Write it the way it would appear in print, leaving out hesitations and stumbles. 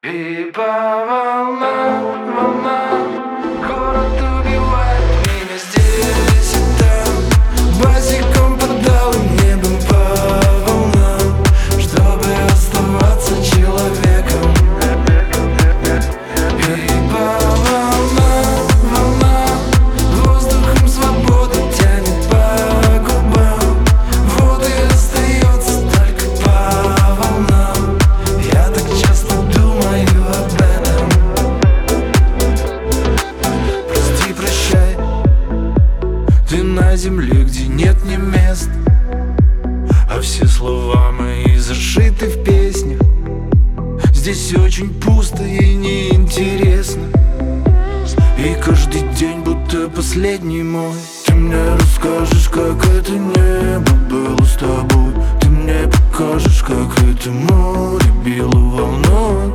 И по волнам, волнам город убивает меня здесь и там. Базиком подал небом по волнам, чтобы оставаться человеком. И по волнам, волнам воздухом свободы тянет по губам. Вот и остается только по волнам. Я так часто думаю об этом. Прости, прощай, ты на земле, где нет ни мест, а все слова мои зашиты в песнях. Здесь очень пусто и неинтересно, и каждый день будто последний мой. Ты мне расскажешь, как это небо было с тобой. Ты мне покажешь, как это море било волной.